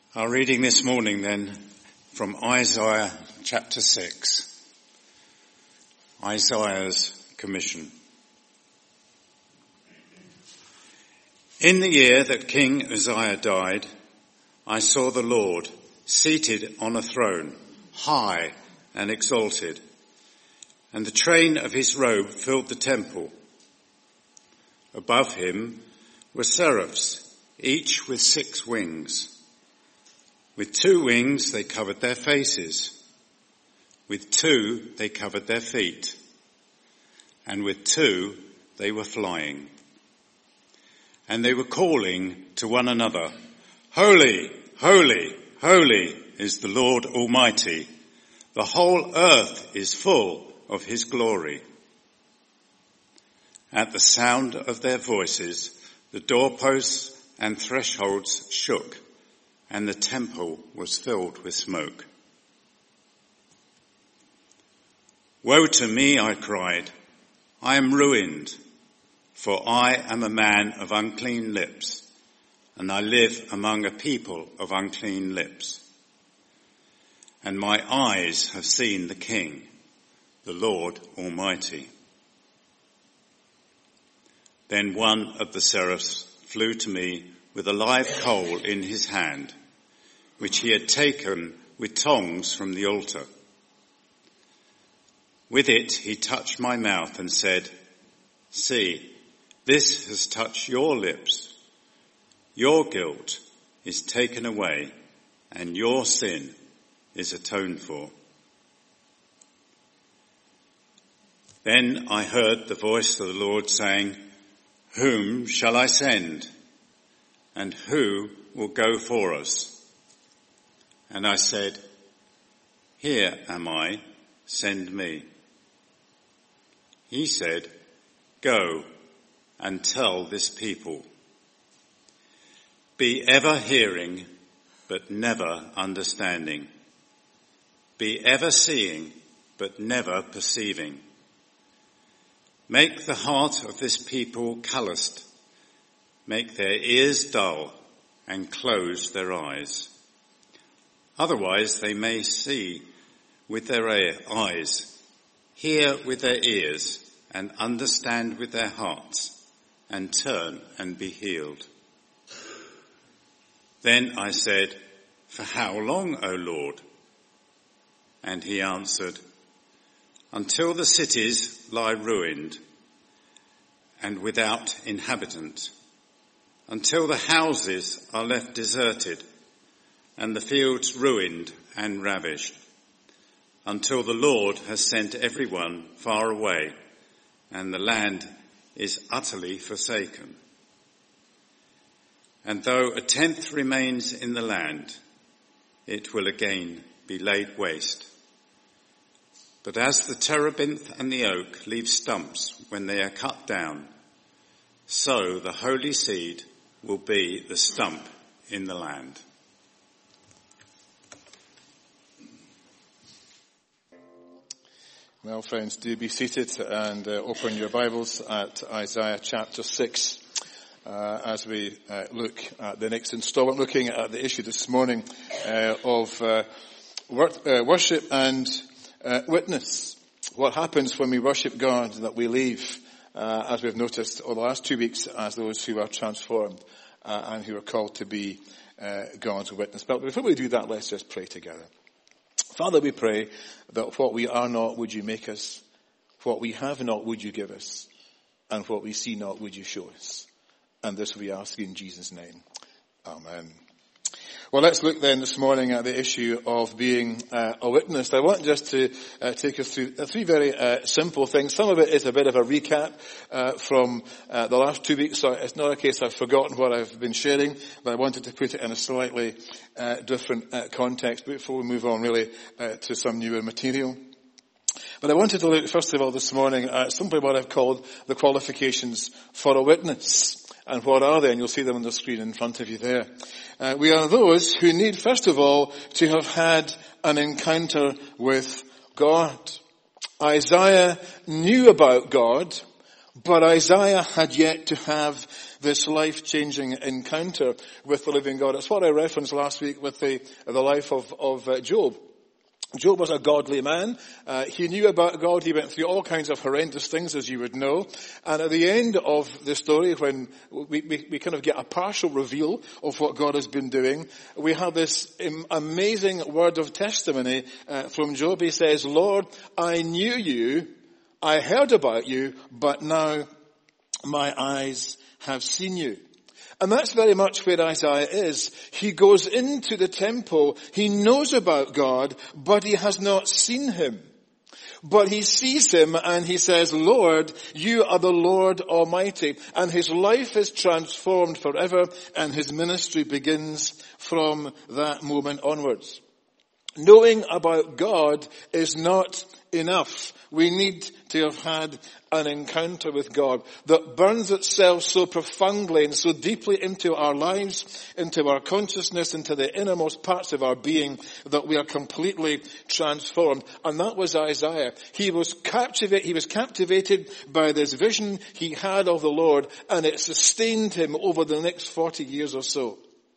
Our reading this morning then from Isaiah chapter 6, Isaiah's commission. In the year that King Uzziah died, I saw the Lord seated on a throne, high and exalted, and the train of his robe filled the temple. Above him were seraphs, each with 6 wings. With 2 wings they covered their faces, with 2 they covered their feet, and with 2 they were flying. And they were calling to one another, Holy, holy, holy is the Lord Almighty. The whole earth is full of his glory. At the sound of their voices, the doorposts and thresholds shook, and the temple was filled with smoke. Woe to me, I cried, I am ruined, for I am a man of unclean lips, and I live among a people of unclean lips. And my eyes have seen the King, the Lord Almighty. Then one of the seraphs flew to me with a live coal in his hand, which he had taken with tongs from the altar. With it he touched my mouth and said, See, this has touched your lips. Your guilt is taken away, and your sin is atoned for. Then I heard the voice of the Lord saying, Whom shall I send? And who will go for us? And I said, Here am I, send me. He said, Go and tell this people. Be ever hearing, but never understanding. Be ever seeing, but never perceiving. Make the heart of this people calloused. Make their ears dull and close their eyes. Otherwise they may see with their eyes, hear with their ears, and understand with their hearts, and turn and be healed. Then I said, For how long, O Lord? And he answered, Until the cities lie ruined and without inhabitant, until the houses are left deserted and the fields ruined and ravished, until the Lord has sent everyone far away and the land is utterly forsaken. And though 1/10 remains in the land, it will again be laid waste. But as the terebinth and the oak leave stumps when they are cut down, so the holy seed will be the stump in the land. Well, friends, do be seated and open your Bibles at Isaiah chapter 6 as we look at the next installment, looking at the issue this morning of worship and witness. What happens when we worship God, that we leave, as we've noticed over the last 2 weeks, as those who are transformed and who are called to be God's witness. But before we do that, let's just pray together. Father, we pray that what we are not, would you make us? What we have not, would you give us? And what we see not, would you show us? And this we ask in Jesus' name. Amen. Well, let's look then this morning at the issue of being a witness. I want just to take us through 3 very simple things. Some of it is a bit of a recap from the last 2 weeks, so it's not a case I've forgotten what I've been sharing, but I wanted to put it in a slightly different context before we move on really to some newer material. But I wanted to look first of all this morning at simply what I've called the qualifications for a witness. And what are they? And you'll see them on the screen in front of you there. We are those who need, first of all, to have had an encounter with God. Isaiah knew about God, but Isaiah had yet to have this life-changing encounter with the living God. It's what I referenced last week with the life of Job. Job was a godly man. He knew about God. He went through all kinds of horrendous things, as you would know. And at the end of the story, when we kind of get a partial reveal of what God has been doing, we have this amazing word of testimony from Job. He says, "Lord, I knew you, I heard about you, but now my eyes have seen you." And that's very much where Isaiah is. He goes into the temple. He knows about God, but he has not seen him. But he sees him and he says, "Lord, you are the Lord Almighty." And his life is transformed forever, and his ministry begins from that moment onwards. Knowing about God is not enough. We need to have had an encounter with God that burns itself so profoundly and so deeply into our lives, into our consciousness, into the innermost parts of our being, that we are completely transformed. And that was Isaiah. He was captivated by this vision he had of the Lord, and it sustained him over the next 40 years or so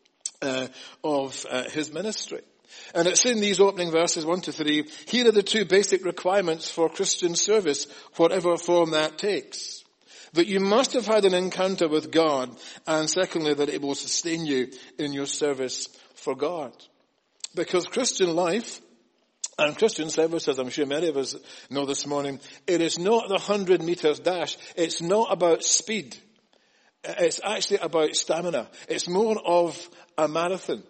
of his ministry. And it's in these opening verses 1 to 3, here are the two basic requirements for Christian service, whatever form that takes. That you must have had an encounter with God, and secondly, that it will sustain you in your service for God. Because Christian life and Christian service, as I'm sure many of us know this morning, it is not the 100 meters dash. It's not about speed. It's actually about stamina. It's more of a marathon.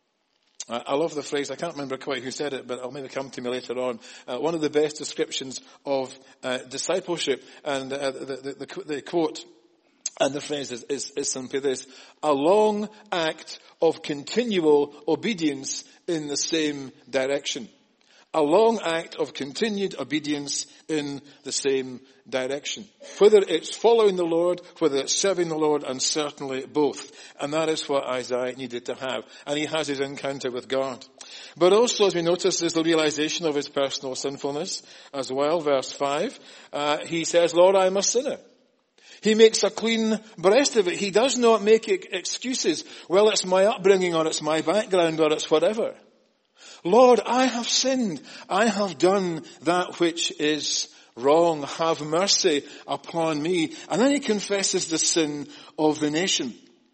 I love the phrase, I can't remember quite who said it, but it'll maybe come to me later on. One of the best descriptions of discipleship, and the quote and the phrase is simply this: a long act of continual obedience in the same direction. A long act of continued obedience in the same direction. Whether it's following the Lord, whether it's serving the Lord, and certainly both. And that is what Isaiah needed to have. And he has his encounter with God. But also, as we notice, there's the realization of his personal sinfulness as well. Verse 5, he says, "Lord, I am a sinner." He makes a clean breast of it. He does not make excuses. Well, it's my upbringing, or it's my background, or it's whatever. "Lord, I have sinned. I have done that which is wrong. Have mercy upon me." And then he confesses the sin of the nation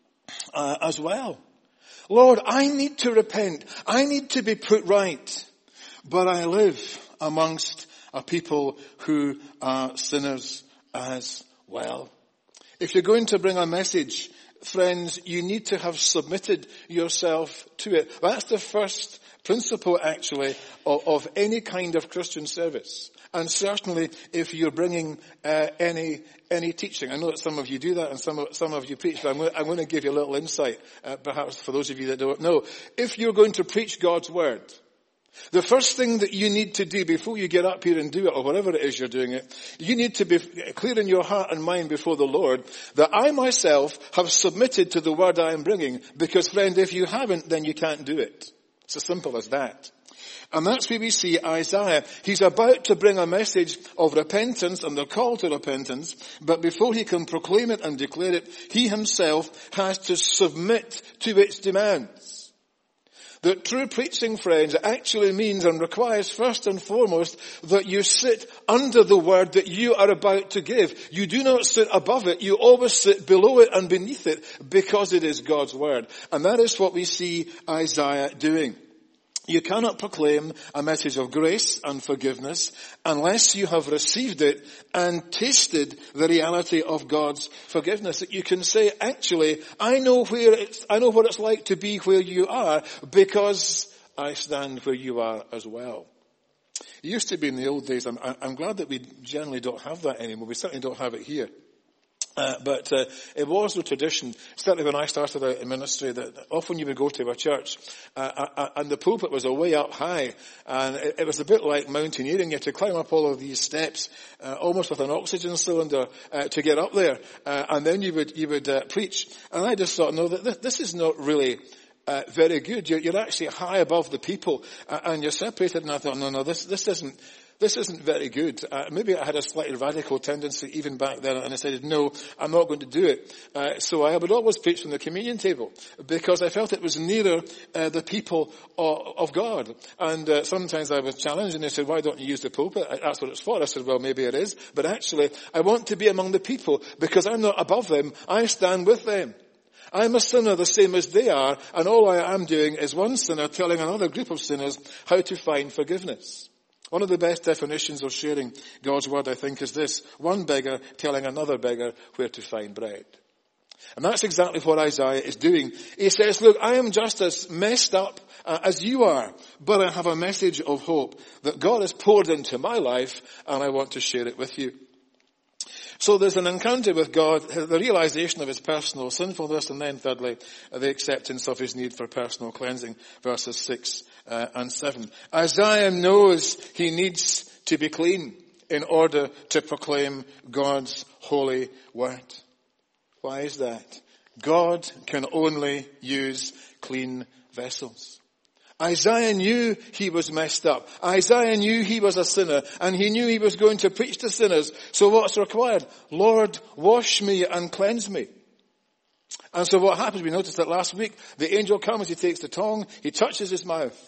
as well. "Lord, I need to repent. I need to be put right. But I live amongst a people who are sinners as well." If you're going to bring a message, friends, you need to have submitted yourself to it. That's the first principle, actually, of any kind of Christian service. And certainly if you're bringing any teaching. I know that some of you do that and some of you preach, but I'm going to give you a little insight, perhaps for those of you that don't know. If you're going to preach God's word, the first thing that you need to do before you get up here and do it, or whatever it is you're doing it, you need to be clear in your heart and mind before the Lord that I myself have submitted to the word I am bringing, because friend, if you haven't, then you can't do it. It's as simple as that. And that's where we see Isaiah. He's about to bring a message of repentance and the call to repentance, but before he can proclaim it and declare it, he himself has to submit to its demands. That true preaching, friends, actually means and requires first and foremost that you sit under the word that you are about to give. You do not sit above it. You always sit below it and beneath it, because it is God's word. And that is what we see Isaiah doing. You cannot proclaim a message of grace and forgiveness unless you have received it and tasted the reality of God's forgiveness. That you can say, actually, I know what it's like to be where you are, because I stand where you are as well. It used to be in the old days. I'm glad that we generally don't have that anymore. We certainly don't have it here. But it was the tradition, certainly when I started out in ministry, that often you would go to a church and the pulpit was way up high, and it was a bit like mountaineering. You had to climb up all of these steps, almost with an oxygen cylinder, to get up there, and then you would preach. And I just thought, no, this is not really very good. You're actually high above the people, and you're separated. And I thought, no, this isn't this isn't very good. Maybe I had a slightly radical tendency even back then, and I said, no, I'm not going to do it. So I would always preach from the communion table, because I felt it was nearer the people of God. And sometimes I was challenged, and they said, why don't you use the pulpit? That's what it's for. I said, well, maybe it is. But actually, I want to be among the people, because I'm not above them. I stand with them. I'm a sinner the same as they are, and all I am doing is one sinner telling another group of sinners how to find forgiveness. One of the best definitions of sharing God's word, I think, is this: one beggar telling another beggar where to find bread. And that's exactly what Isaiah is doing. He says, look, I am just as messed up as you are, but I have a message of hope that God has poured into my life, and I want to share it with you. So there's an encounter with God, the realization of his personal sinfulness, and then thirdly, the acceptance of his need for personal cleansing, verses 6 and 7. Isaiah knows he needs to be clean in order to proclaim God's holy word. Why is that? God can only use clean vessels. Isaiah knew he was messed up. Isaiah knew he was a sinner, and he knew he was going to preach to sinners. So what's required? Lord, wash me and cleanse me. And so what happens? We noticed that last week. The angel comes, he takes the tongue, he touches his mouth,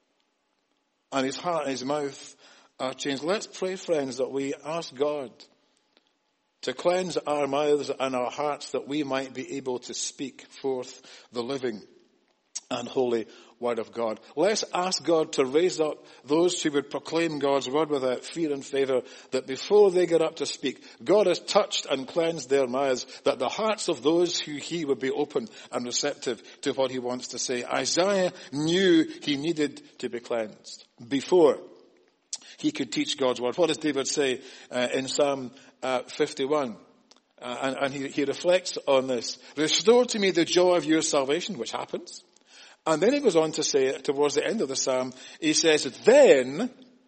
and his heart and his mouth are changed. Let's pray, friends, that we ask God to cleanse our mouths and our hearts, that we might be able to speak forth the living and holy word of God. Let's ask God to raise up those who would proclaim God's word without fear and favor, that before they get up to speak, God has touched and cleansed their mouths, that the hearts of those who hear would be open and receptive to what he wants to say. Isaiah knew he needed to be cleansed before he could teach God's word. What does David say in Psalm 51? And he reflects on this. Restore to me the joy of your salvation, which happens. And then he goes on to say, towards the end of the psalm, he says, then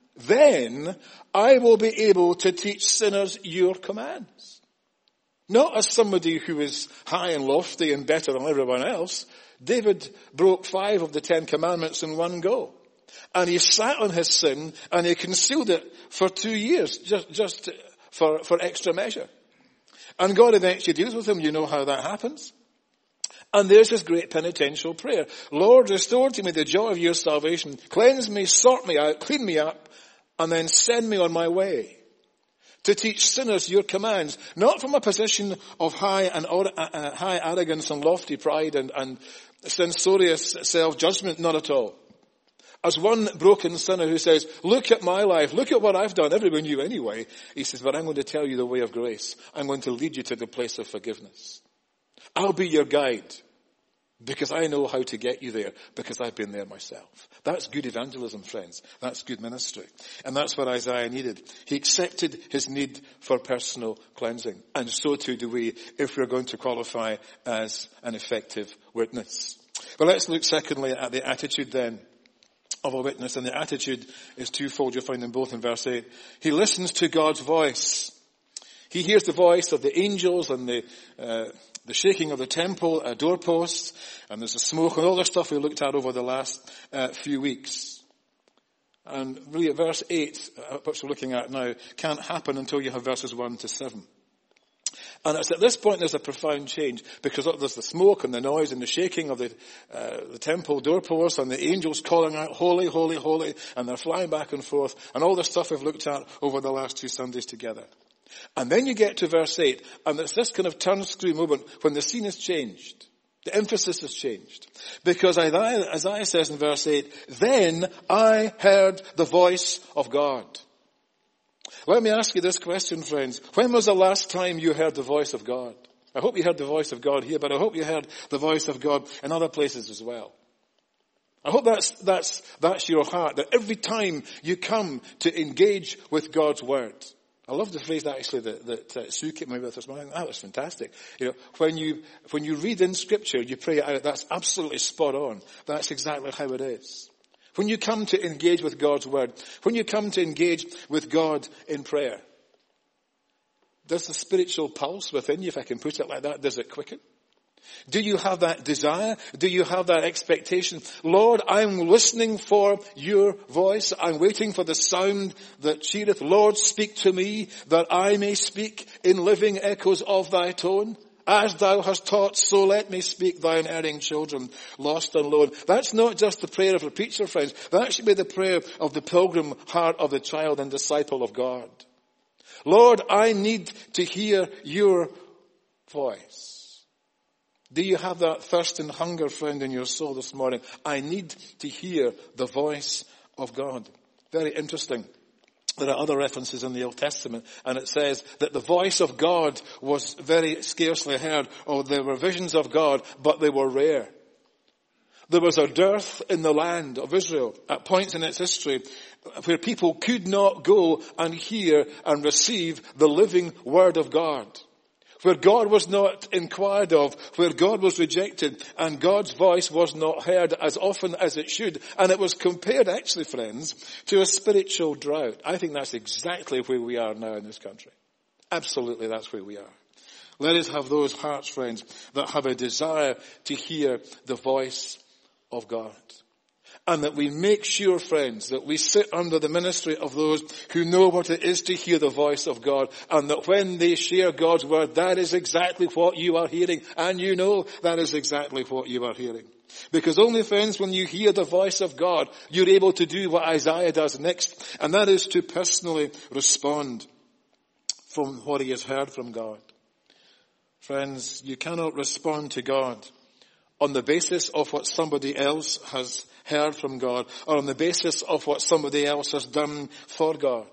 I will be able to teach sinners your commands. Not as somebody who is high and lofty and better than everyone else. David broke 5 of the 10 commandments in one go. And he sat on his sin, and he concealed it for 2 years, just for extra measure. And God eventually deals with him. You know how that happens. And there's this great penitential prayer. Lord, restore to me the joy of your salvation. Cleanse me, sort me out, clean me up, and then send me on my way to teach sinners your commands, not from a position of high arrogance and lofty pride and censorious self-judgment, not at all. As one broken sinner who says, look at my life, look at what I've done, everyone knew anyway. He says, but I'm going to tell you the way of grace. I'm going to lead you to the place of forgiveness. I'll be your guide, because I know how to get you there, because I've been there myself. That's good evangelism, friends. That's good ministry. And that's what Isaiah needed. He accepted his need for personal cleansing. And so too do we, if we're going to qualify as an effective witness. But let's look secondly at the attitude then of a witness. And the attitude is twofold. You'll find them both in verse 8. He listens to God's voice. He hears the voice of the angels and the shaking of the temple doorposts, and there's the smoke and all the stuff we looked at over the last few weeks. And really verse 8, which we're looking at now, can't happen until you have verses 1 to 7. And it's at this point there's a profound change, because there's the smoke and the noise and the shaking of the temple doorposts and the angels calling out, holy, holy, holy, and they're flying back and forth, and all the stuff we've looked at over the last 2 Sundays together. And then you get to verse 8, and it's this kind of turn-screw moment when the scene has changed. The emphasis has changed. Because Isaiah says in verse 8, then I heard the voice of God. Let me ask you this question, friends. When was the last time you heard the voice of God? I hope you heard the voice of God here, but I hope you heard the voice of God in other places as well. I hope that's your heart, that every time you come to engage with God's word. I love the phrase actually that Sue came up with this morning. That was fantastic. You know, when you read in Scripture, you pray it out. That's absolutely spot on. That's exactly how it is. When you come to engage with God's word, when you come to engage with God in prayer, does the spiritual pulse within you, if I can put it like that, does it quicken? Do you have that desire? Do you have that expectation? Lord, I'm listening for your voice. I'm waiting for the sound that cheereth. Lord, speak to me that I may speak in living echoes of thy tone. As thou hast taught, so let me speak thine erring children, lost and lone. That's not just the prayer of a preacher, friends. That should be the prayer of the pilgrim heart of the child and disciple of God. Lord, I need to hear your voice. Do you have that thirst and hunger, friend, in your soul this morning? I need to hear the voice of God. Very interesting. There are other references in the Old Testament, and it says that the voice of God was very scarcely heard, or there were visions of God, but they were rare. There was a dearth in the land of Israel at points in its history where people could not go and hear and receive the living word of God. Where God was not inquired of, where God was rejected, and God's voice was not heard as often as it should. And it was compared, actually, friends, to a spiritual drought. I think that's exactly where we are now in this country. Absolutely, that's where we are. Let us have those hearts, friends, that have a desire to hear the voice of God. And that we make sure, friends, that we sit under the ministry of those who know what it is to hear the voice of God. And that when they share God's word, that is exactly what you are hearing. And you know that is exactly what you are hearing. Because only, friends, when you hear the voice of God, you're able to do what Isaiah does next. And that is to personally respond from what he has heard from God. Friends, you cannot respond to God on the basis of what somebody else has heard from God, or on the basis of what somebody else has done for God.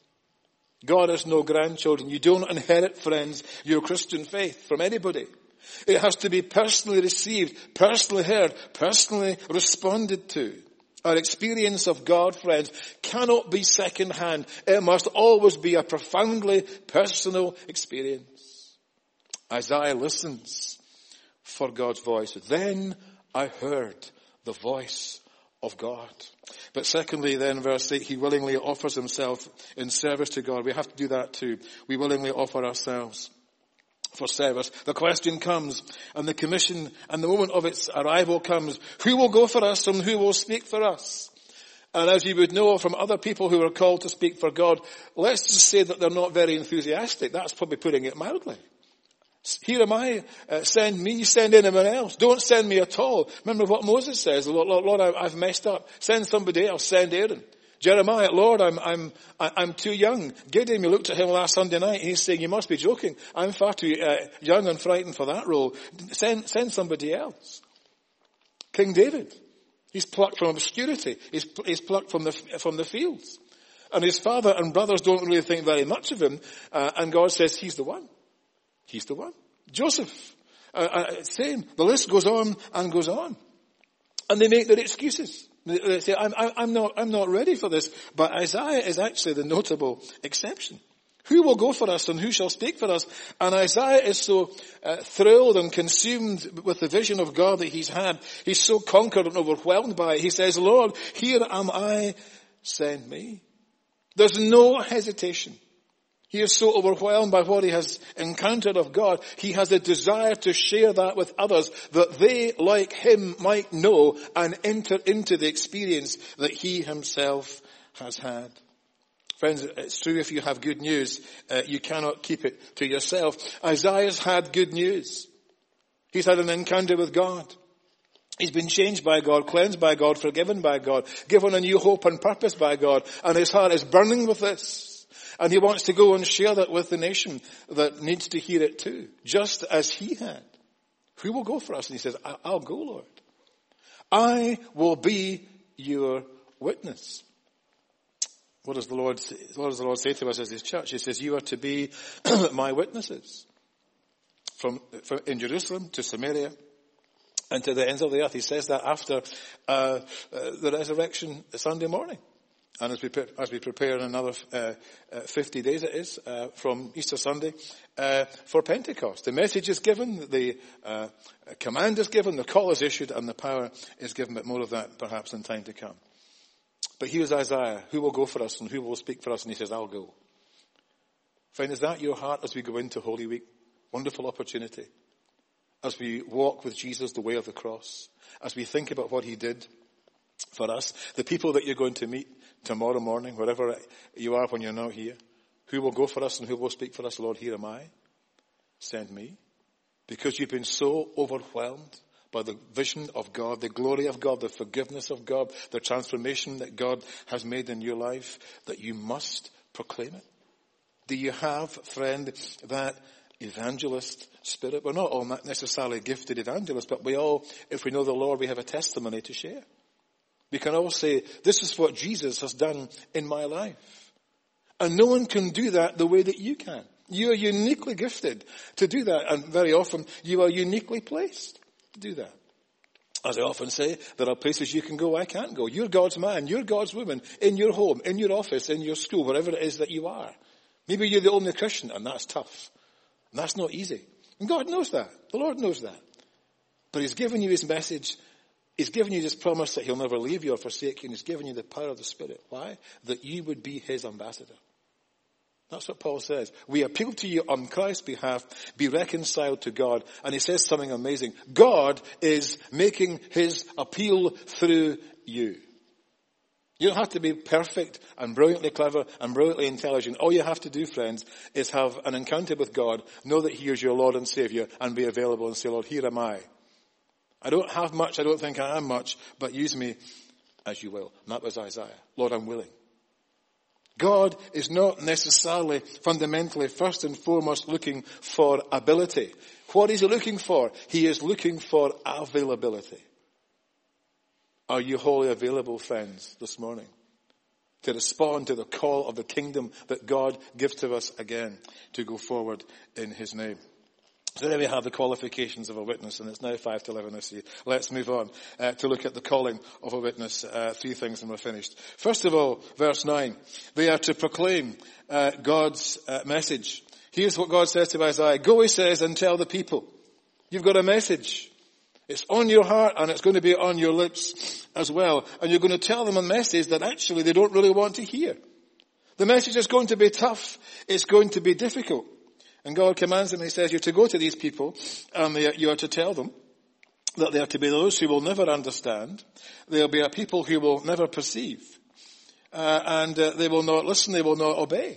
God has no grandchildren. You don't inherit, friends, your Christian faith from anybody. It has to be personally received, personally heard, personally responded to. Our experience of God, friends, cannot be second-hand. It must always be a profoundly personal experience. Isaiah listens for God's voice. Then I heard the voice of God. But secondly, then, verse 8, he willingly offers himself in service to God. We have to do that too. We willingly offer ourselves for service. The question comes, and the commission and the moment of its arrival comes, who will go for us and who will speak for us? And as you would know from other people who are called to speak for God, let's just say that they're not very enthusiastic. That's probably putting it mildly. Here am I, send me, send anyone else. Don't send me at all. Remember what Moses says, Lord, I've messed up. Send somebody else, send Aaron. Jeremiah, Lord, I'm too young. Gideon, we looked at him last Sunday night, and he's saying, you must be joking. I'm far too young and frightened for that role. Send somebody else. King David, he's plucked from obscurity. He's plucked from the fields. And his father and brothers don't really think very much of him, and God says, he's the one. He's the one. Joseph, same. The list goes on and goes on. And they make their excuses. They say, I'm not ready for this. But Isaiah is actually the notable exception. Who will go for us and who shall speak for us? And Isaiah is so thrilled and consumed with the vision of God that he's had. He's so conquered and overwhelmed by it. He says, Lord, here am I, send me. There's no hesitation. He is so overwhelmed by what he has encountered of God. He has a desire to share that with others, that they, like him, might know and enter into the experience that he himself has had. Friends, it's true, if you have good news, you cannot keep it to yourself. Isaiah's had good news. He's had an encounter with God. He's been changed by God, cleansed by God, forgiven by God, given a new hope and purpose by God, and his heart is burning with this. And he wants to go and share that with the nation that needs to hear it too, just as he had. Who will go for us? And he says, I'll go, Lord. I will be your witness. What does the Lord say to us as his church? He says, you are to be my witnesses. From in Jerusalem to Samaria and to the ends of the earth. He says that after the resurrection Sunday morning. And as we prepare another 50 days it is from Easter Sunday for Pentecost. The message is given, the command is given, the call is issued, and the power is given. But more of that perhaps in time to come. But here's Isaiah. Who will go for us and who will speak for us? And he says, I'll go. Friend, is that your heart as we go into Holy Week? Wonderful opportunity. as we walk with Jesus the way of the cross, as we think about what he did for us, the people that you're going to meet tomorrow morning, wherever you are when you're not here, who will go for us and who will speak for us? Lord, here am I. Send me. Because you've been so overwhelmed by the vision of God, the glory of God, the forgiveness of God, the transformation that God has made in your life, that you must proclaim it. Do you have, friend, that evangelist spirit? We're not all necessarily gifted evangelists, but we all, if we know the Lord, we have a testimony to share. We can all say, this is what Jesus has done in my life. And no one can do that the way that you can. You are uniquely gifted to do that. And very often, you are uniquely placed to do that. As I often say, there are places you can go I can't go. You're God's man, you're God's woman, in your home, in your office, in your school, wherever it is that you are. Maybe you're the only Christian, and that's tough. And that's not easy. And God knows that. The Lord knows that. But he's given you his message. He's given you this promise that he'll never leave you or forsake you. And he's given you the power of the Spirit. Why? That you would be his ambassador. That's what Paul says. We appeal to you on Christ's behalf. Be reconciled to God. And he says something amazing. God is making his appeal through you. You don't have to be perfect and brilliantly clever and brilliantly intelligent. All you have to do, friends, is have an encounter with God, know that he is your Lord and Savior, and be available and say, Lord, here am I. I don't have much, I don't think I am much, but use me as you will. And that was Isaiah. Lord, I'm willing. God is not necessarily, fundamentally, first and foremost looking for ability. What is he looking for? He is looking for availability. Are you wholly available, friends, this morning, to respond to the call of the kingdom that God gives to us again to go forward in his name? So there we have the qualifications of a witness, and it's now 5 to 11 this year. Let's move on to look at the calling of a witness. 3 things and we're finished. First of all, verse 9. They are to proclaim God's message. Here's what God says to Isaiah. Go, he says, and tell the people. You've got a message. It's on your heart and it's going to be on your lips as well. And you're going to tell them a message that actually they don't really want to hear. The message is going to be tough. It's going to be difficult. And God commands them, he says, you're to go to these people and you are to tell them that they are to be those who will never understand. They'll be a people who will never perceive. And they will not listen, they will not obey.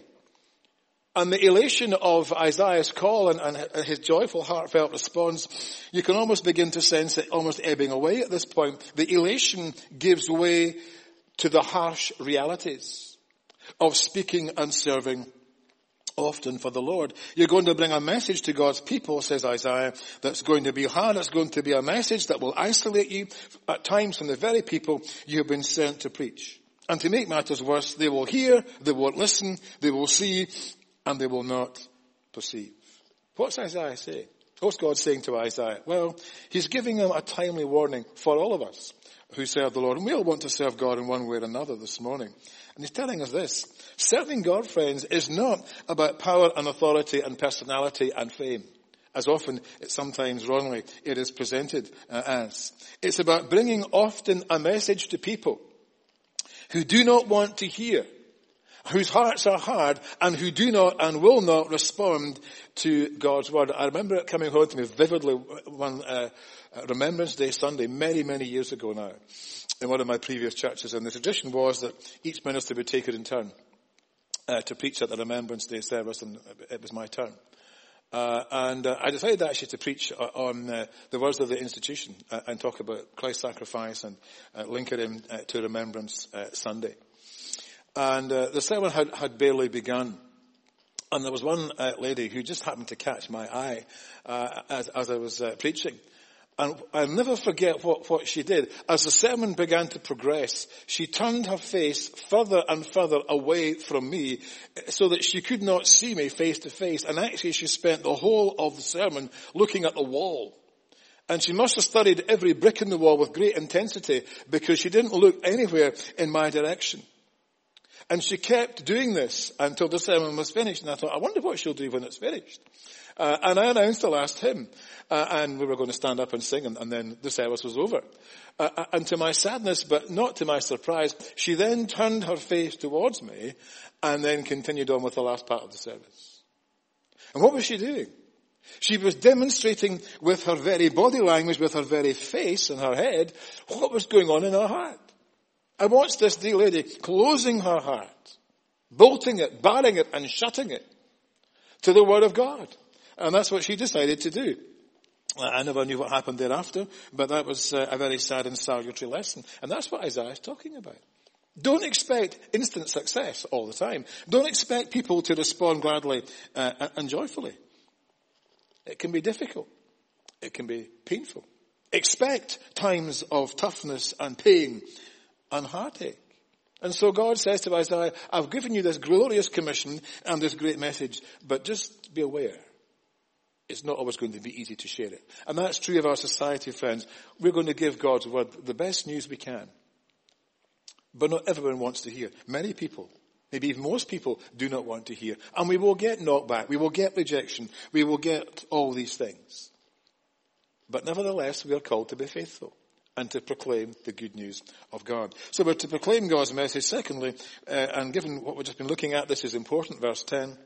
And the elation of Isaiah's call and his joyful, heartfelt response, you can almost begin to sense it almost ebbing away at this point. The elation gives way to the harsh realities of speaking and serving often for the Lord. You're going to bring a message to God's people, says Isaiah, that's going to be hard. It's going to be a message that will isolate you at times from the very people you have been sent to preach. And to make matters worse, they will hear, they won't listen, they will see, and they will not perceive. What's Isaiah saying? What's God saying to Isaiah? Well, he's giving him a timely warning for all of us who serve the Lord. And we all want to serve God in one way or another this morning. And he's telling us this. Serving God, friends, is not about power and authority and personality and fame, as often, sometimes wrongly, it is presented as. It's about bringing often a message to people who do not want to hear, whose hearts are hard, and who do not and will not respond to God's word. I remember it coming home to me vividly one Remembrance Day Sunday, many, many years ago now, in one of my previous churches. And the tradition was that each minister would take it in turn to preach at the Remembrance Day service, and it was my turn. And I decided actually to preach on the words of the institution and talk about Christ's sacrifice and link it in to Remembrance Sunday. And the sermon had barely begun. And there was one lady who just happened to catch my eye as I was preaching. And I'll never forget what she did. As the sermon began to progress, she turned her face further and further away from me so that she could not see me face to face. And actually she spent the whole of the sermon looking at the wall. And she must have studied every brick in the wall with great intensity because she didn't look anywhere in my direction. And she kept doing this until the sermon was finished. And I thought, I wonder what she'll do when it's finished. And I announced the last hymn. And we were going to stand up and sing, and then the service was over. And to my sadness, but not to my surprise, she then turned her face towards me and then continued on with the last part of the service. And what was she doing? She was demonstrating with her very body language, with her very face and her head, what was going on in her heart. I watched this dear lady closing her heart, bolting it, barring it, and shutting it to the Word of God. And that's what she decided to do. I never knew what happened thereafter, but that was a very sad and salutary lesson. And that's what Isaiah is talking about. Don't expect instant success all the time. Don't expect people to respond gladly and joyfully. It can be difficult. It can be painful. Expect times of toughness and pain and heartache. And so God says to Isaiah, I've given you this glorious commission and this great message, but just be aware. It's not always going to be easy to share it. And that's true of our society, friends. We're going to give God's word the best news we can. But not everyone wants to hear. Many people, maybe even most people, do not want to hear. And we will get knockback. We will get rejection. We will get all these things. But nevertheless, we are called to be faithful and to proclaim the good news of God. So we're to proclaim God's message. Secondly, and given what we've just been looking at, this is important, verse 10,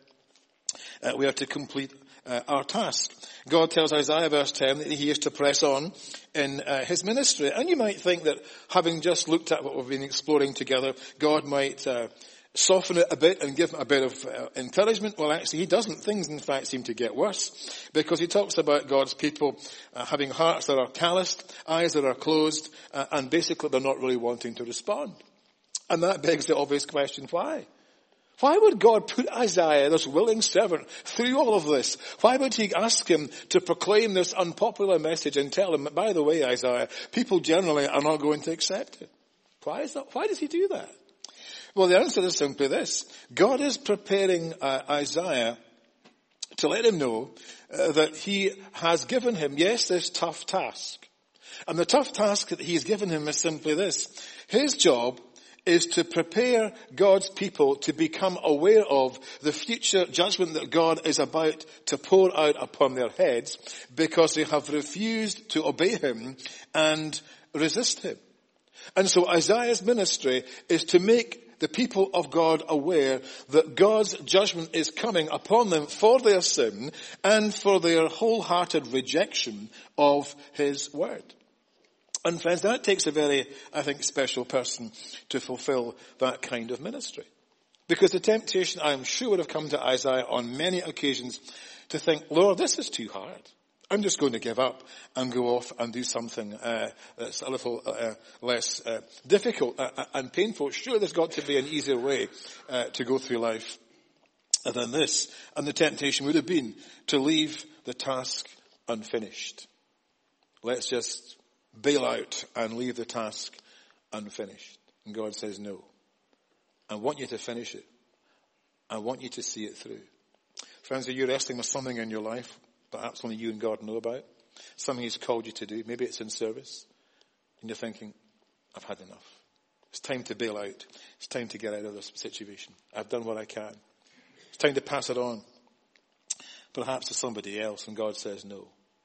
we are to complete our task. God tells Isaiah, verse 10, that he is to press on in his ministry. And you might think that having just looked at what we've been exploring together, God might soften it a bit and give him a bit of encouragement. Well, actually, he doesn't. Things, in fact, seem to get worse, because he talks about God's people having hearts that are calloused, eyes that are closed, and basically they're not really wanting to respond. And that begs the obvious question, why? Why would God put Isaiah, this willing servant, through all of this? Why would he ask him to proclaim this unpopular message and tell him, by the way, Isaiah, people generally are not going to accept it? Why is that? Why does he do that? Well, the answer is simply this. God is preparing Isaiah to let him know that he has given him, yes, this tough task. And the tough task that he's given him is simply this. His job is to prepare God's people to become aware of the future judgment that God is about to pour out upon their heads because they have refused to obey him and resist him. And so Isaiah's ministry is to make the people of God aware that God's judgment is coming upon them for their sin and for their wholehearted rejection of his word. And friends, that takes a very, I think, special person to fulfill that kind of ministry. Because the temptation, I am sure, would have come to Isaiah on many occasions to think, Lord, this is too hard. I'm just going to give up and go off and do something that's a little less difficult and painful. Sure, there's got to be an easier way to go through life than this. And the temptation would have been to leave the task unfinished. Let's just bail out and leave the task unfinished. And God says, no. I want you to finish it. I want you to see it through. Friends, are you wrestling with something in your life perhaps only you and God know about? Something he's called you to do. Maybe it's in service. And you're thinking, I've had enough. It's time to bail out. It's time to get out of this situation. I've done what I can. It's time to pass it on. Perhaps to somebody else. And God says, no.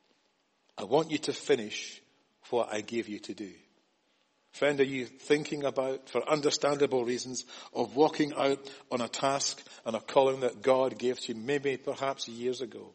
I want you to finish what I gave you to do. Friend, are you thinking about, for understandable reasons, of walking out on a task and a calling that God gave to you, maybe perhaps years ago?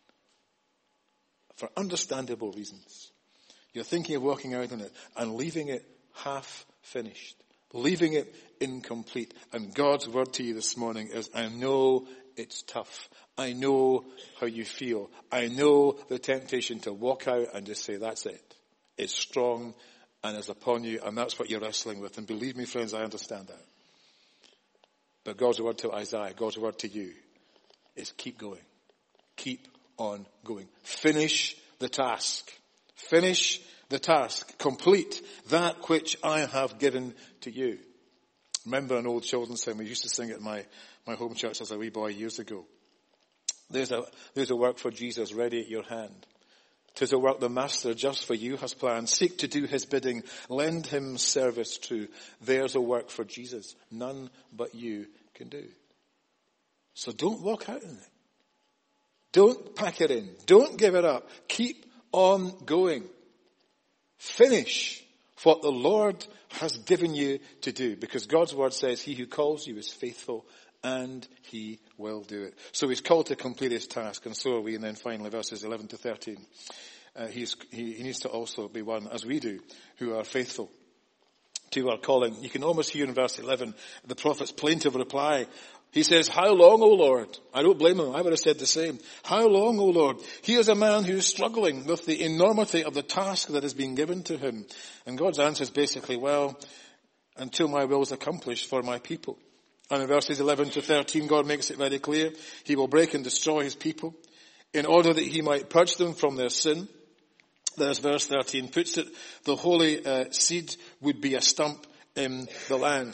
For understandable reasons. You're thinking of walking out on it and leaving it half finished. Leaving it incomplete. And God's word to you this morning is, I know it's tough. I know how you feel. I know the temptation to walk out and just say, that's it. It's strong and is upon you, and that's what you're wrestling with. And believe me, friends, I understand that. But God's word to Isaiah, God's word to you, is keep going. Keep on going. Finish the task. Finish the task. Complete that which I have given to you. Remember an old children's hymn we used to sing at my home church as a wee boy years ago. There's a work for Jesus ready at your hand. 'Tis a work the Master just for you has planned. Seek to do his bidding. Lend him service true. There's a work for Jesus none but you can do. So don't walk out in it. Don't pack it in. Don't give it up. Keep on going. Finish what the Lord has given you to do. Because God's word says, he who calls you is faithful and he will do it. So he's called to complete his task, and so are we. And then finally, verses 11 to 13. He needs to also be one, as we do, who are faithful to our calling. You can almost hear in verse 11 the prophet's plaintive reply. He says, "How long, O Lord?" I don't blame him. I would have said the same. "How long, O Lord?" He is a man who is struggling with the enormity of the task that has been given to him. And God's answer is basically, well, until my will is accomplished for my people. And in verses 11 to 13, God makes it very clear. He will break and destroy his people in order that he might purge them from their sin. As verse 13 puts it, the holy seed would be a stump in the land.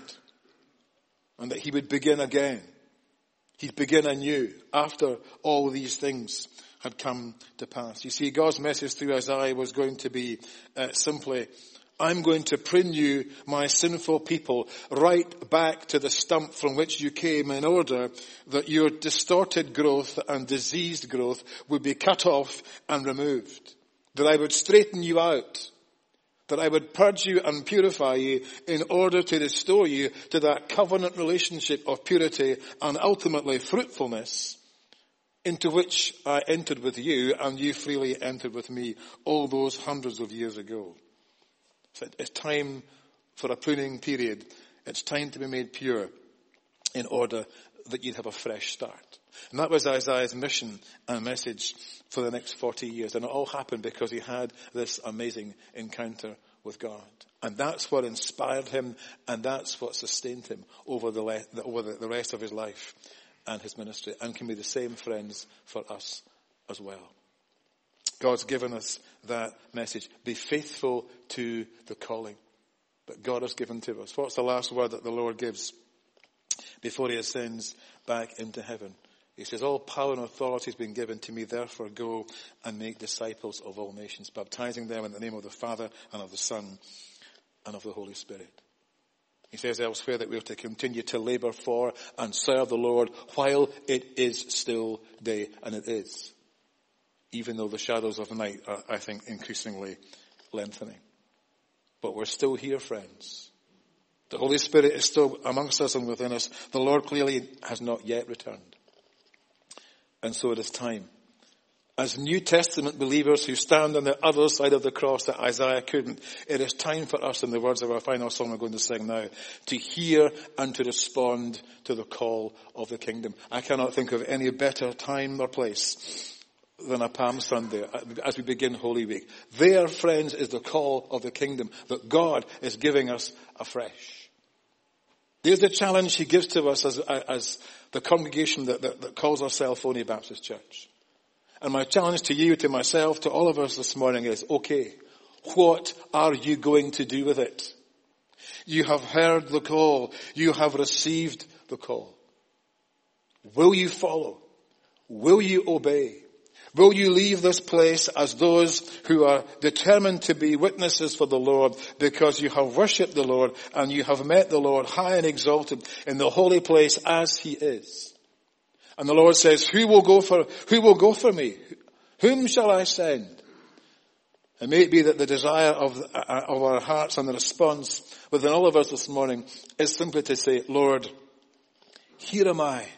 And that he would begin again. He'd begin anew after all these things had come to pass. You see, God's message through Isaiah was going to be simply, I'm going to prune you, my sinful people, right back to the stump from which you came in order that your distorted growth and diseased growth would be cut off and removed. That I would straighten you out. That I would purge you and purify you in order to restore you to that covenant relationship of purity and ultimately fruitfulness into which I entered with you and you freely entered with me all those hundreds of years ago. So it's time for a pruning period. It's time to be made pure in order that you'd have a fresh start. And that was Isaiah's mission and message for the next 40 years. And it all happened because he had this amazing encounter with God. And that's what inspired him, and that's what sustained him over the rest of his life and his ministry, and can be the same, friends, for us as well. God's given us that message. Be faithful to the calling that God has given to us. What's the last word that the Lord gives before he ascends back into heaven? He says, all power and authority has been given to me, therefore go and make disciples of all nations, baptizing them in the name of the Father and of the Son and of the Holy Spirit. He says elsewhere that we are to continue to labor for and serve the Lord while it is still day, and it is. Even though the shadows of the night are, I think, increasingly lengthening. But we're still here, friends. The Holy Spirit is still amongst us and within us. The Lord clearly has not yet returned. And so it is time. As New Testament believers who stand on the other side of the cross that Isaiah couldn't, it is time for us, in the words of our final song we're going to sing now, to hear and to respond to the call of the kingdom. I cannot think of any better time or place than a Palm Sunday as we begin Holy Week. There, friends, is the call of the kingdom that God is giving us afresh. There's the challenge he gives to us as the congregation that calls ourselves Only Baptist Church. And my challenge to you, to myself, to all of us this morning is, okay, what are you going to do with it? You have heard the call. You have received the call. Will you follow? Will you obey? Will you leave this place as those who are determined to be witnesses for the Lord because you have worshipped the Lord and you have met the Lord high and exalted in the holy place as he is? And the Lord says, who will go for me? Whom shall I send? It may be that the desire of our hearts and the response within all of us this morning is simply to say, Lord, here am I.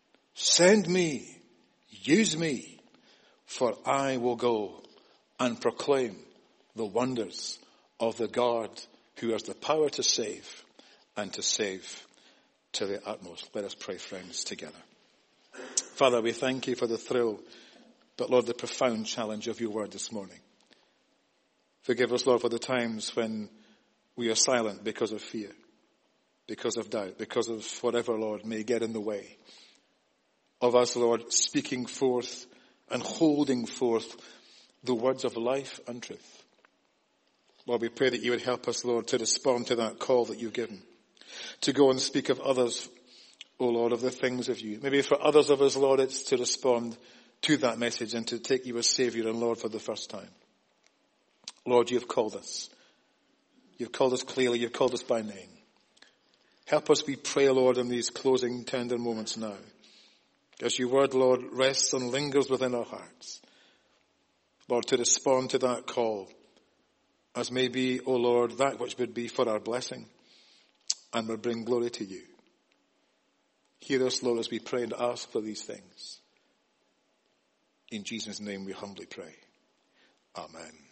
Send me. Use me. For I will go and proclaim the wonders of the God who has the power to save and to save to the utmost. Let us pray, friends, together. Father, we thank you for the thrill, but Lord, the profound challenge of your word this morning. Forgive us, Lord, for the times when we are silent because of fear, because of doubt, because of whatever, Lord, may get in the way of us, Lord, speaking forth and holding forth the words of life and truth. Lord, we pray that you would help us, Lord, to respond to that call that you've given, to go and speak of others, O Lord, of the things of you. Maybe for others of us, Lord, it's to respond to that message and to take you as Savior and Lord for the first time. Lord, you've called us. You've called us clearly. You've called us by name. Help us, we pray, Lord, in these closing tender moments now. As your word, Lord, rests and lingers within our hearts. Lord, to respond to that call as may be, O Lord, that which would be for our blessing and would bring glory to you. Hear us, Lord, as we pray and ask for these things. In Jesus' name we humbly pray. Amen.